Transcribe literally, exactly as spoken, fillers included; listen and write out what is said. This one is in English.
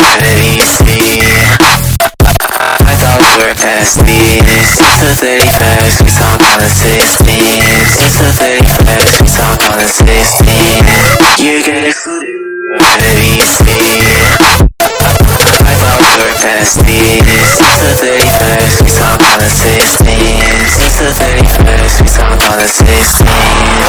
What do you see? I thought we were past this. It's the thirty-first, we talk on the sixteenth. It's the thirty-first, we talk on the sixteenth. You get excluded. What do you see? I thought we were past this. It's the thirty-first, we talk on the sixteenth. It's the thirty-first, we talk on the sixteenth.